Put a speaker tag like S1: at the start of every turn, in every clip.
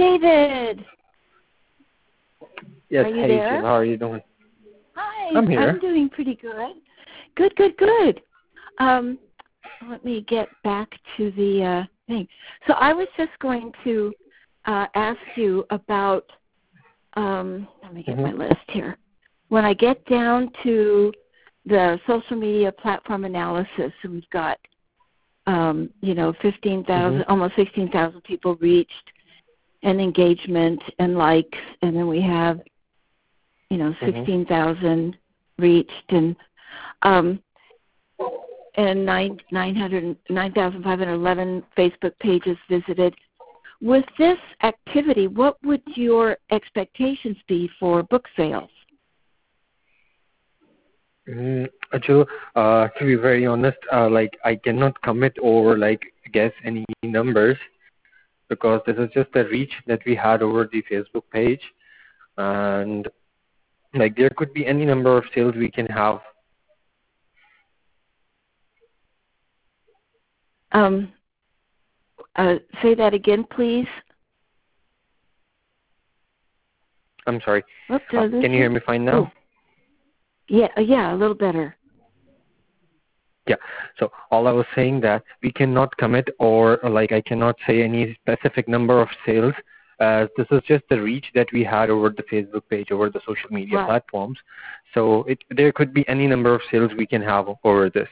S1: David.
S2: Yes,
S1: Are you
S2: hey
S1: there?
S2: Jill, how are you doing?
S1: Hi,
S2: I'm here.
S1: I'm doing pretty good. Good. Let me get back to the thing. So I was just going to ask you about, let me get my list here. When I get down to the social media platform analysis, and we've got, 15,000, almost 16,000 people reached, and engagement and likes, and then we have, 16,000 reached, and 9,511 Facebook pages visited. With this activity, what would your expectations be for book sales?
S2: Jill, to be very honest, I cannot commit or guess any numbers because this is just the reach that we had over the Facebook page, and there could be any number of sales we can have.
S1: Say that again, please.
S2: I'm sorry. Can you hear me fine now?
S1: Oh. Yeah, a little better.
S2: Yeah. So all I was saying that we cannot commit or I cannot say any specific number of sales. This is just the reach that we had over the Facebook page, over the social media platforms. So there could be any number of sales we can have over this.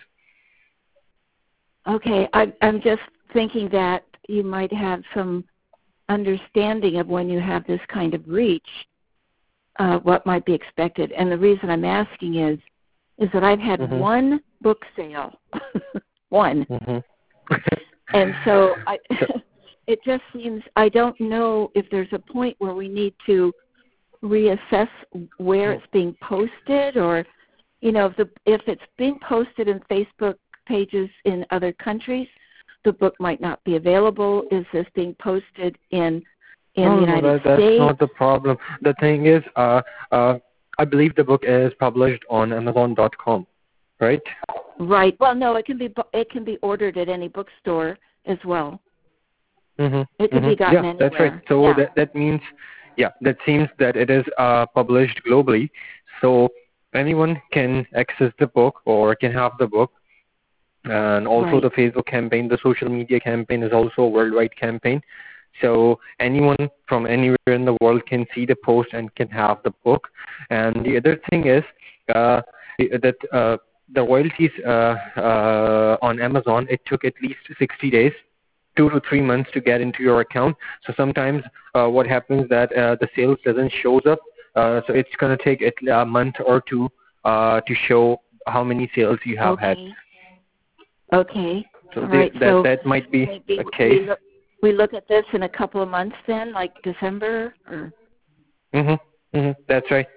S1: Okay. I'm just thinking that you might have some understanding of when you have this kind of reach, what might be expected. And the reason I'm asking is that I've had one book sale, one. And so it just seems, I don't know if there's a point where we need to reassess where it's being posted, or, if it's being posted in Facebook pages in other countries, the book might not be available. Is this being posted in the United States?
S2: That's not the problem. The thing is, I believe the book is published on Amazon.com, right?
S1: Right. Well, no, it can be ordered at any bookstore as well. It can be gotten anywhere.
S2: That's right. So that means, that seems that it is published globally. So anyone can access the book or can have the book. And also the Facebook campaign, the social media campaign is also a worldwide campaign. So anyone from anywhere in the world can see the post and can have the book. And the other thing is that the royalties on Amazon, it took at least 60 days, 2 to 3 months to get into your account. So sometimes what happens that the sales doesn't shows up. So it's going to take a month or two to show how many sales you have had.
S1: Okay.
S2: So
S1: right.
S2: that might be a case.
S1: We look at this in a couple of months then, like December? Or?
S2: That's right.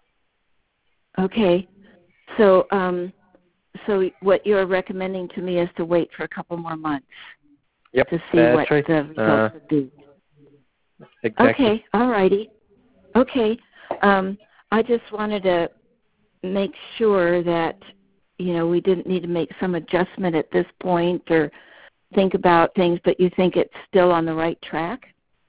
S1: Okay. So what you're recommending to me is to wait for a couple more months to see what the results would be.
S2: Exactly.
S1: Okay. All righty. Okay. I just wanted to make sure that we didn't need to make some adjustment at this point or think about things, but you think it's still on the right track?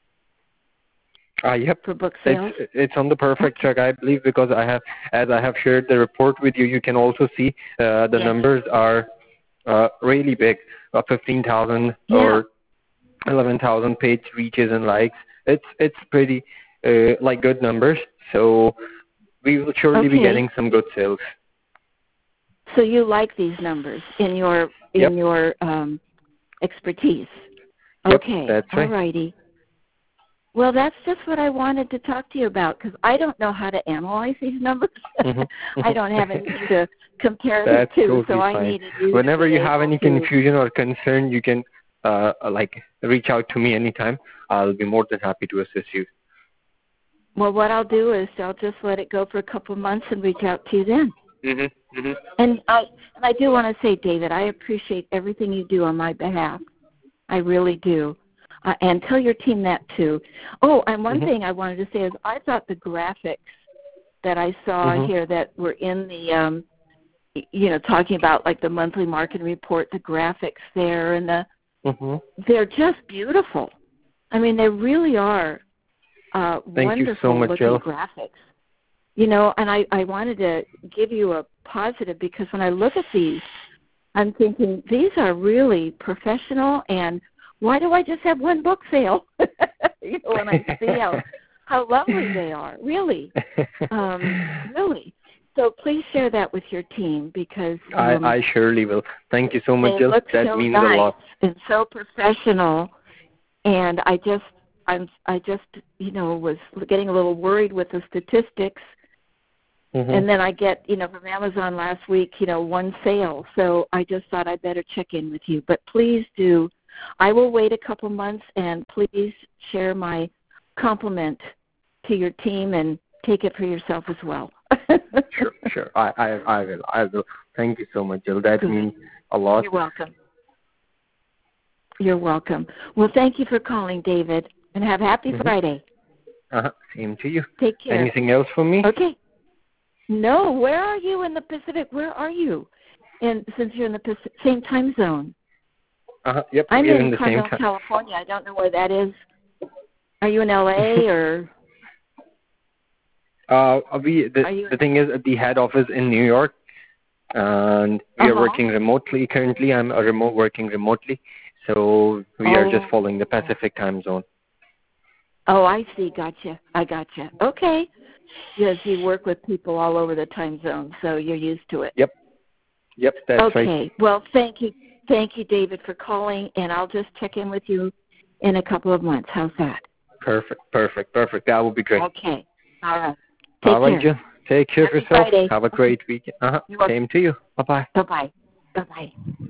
S2: Yep.
S1: For book sales?
S2: It's on the perfect track, I believe, because as I have shared the report with you, you can also see the numbers are really big, 15,000 or 11,000 page reaches and likes. It's pretty good numbers, so we will surely be getting some good sales.
S1: So you like these numbers in your expertise? Okay,
S2: that's right.
S1: All righty. Well, that's just what I wanted to talk to you about, because I don't know how to analyze these numbers. I don't have anything to compare them to,
S2: totally
S1: so
S2: fine.
S1: I needed you.
S2: Whenever you have any confusion or concern, you can reach out to me anytime. I'll be more than happy to assist you.
S1: Well, what I'll do is I'll just let it go for a couple of months and reach out to you then. And I do want to say, David, I appreciate everything you do on my behalf. I really do. And tell your team that too. Oh, and one thing I wanted to say is I thought the graphics that I saw here that were in the, talking about like the monthly marketing report, the graphics there, and they're just beautiful. I mean, they really are
S2: Thank you so
S1: wonderful
S2: much,
S1: looking
S2: Jill.
S1: graphics. You know, and I wanted to give you a positive because when I look at these, I'm thinking these are really professional, and why do I just have one book sale? You know, when I see how lovely they are, really, really. So please share that with your team because
S2: I surely will. Thank you so much,
S1: they
S2: Jill.
S1: look
S2: That
S1: so
S2: means
S1: nice
S2: a lot.
S1: and so professional. And I just you know was getting a little worried with the statistics.
S2: Mm-hmm.
S1: And then I get, you know, from Amazon last week, you know, one sale. So I just thought I'd better check in with you. But please do. I will wait a couple months, and please share my compliment to your team and take it for yourself as well.
S2: Sure. I will. Thank you so much, Jill. That means a lot.
S1: You're welcome. You're welcome. Well, thank you for calling, David, and have happy Friday.
S2: Same to you.
S1: Take care.
S2: Anything else for me?
S1: Okay. No, where are you in the Pacific? Where are you? And since you're in the same time zone.
S2: Yep.
S1: I'm
S2: we're
S1: in
S2: the
S1: Carmel,
S2: same time.
S1: California. I don't know where that is. Are you in LA or?
S2: The thing is, the head office in New York, and we are working remotely currently. I'm working remotely, so we are just following the Pacific time zone.
S1: Oh, I see. Gotcha. I gotcha. Okay. Yes, you work with people all over the time zone, so you're used to it.
S2: Yep, that's right.
S1: Okay. Well, thank you, David, for calling, and I'll just check in with you in a couple of months. How's that?
S2: Perfect. That would be great.
S1: Okay. All right.
S2: All right, Jill. Take care of yourself.
S1: Friday.
S2: Have a great weekend. Same to you. Bye-bye.
S1: Bye-bye. Bye-bye.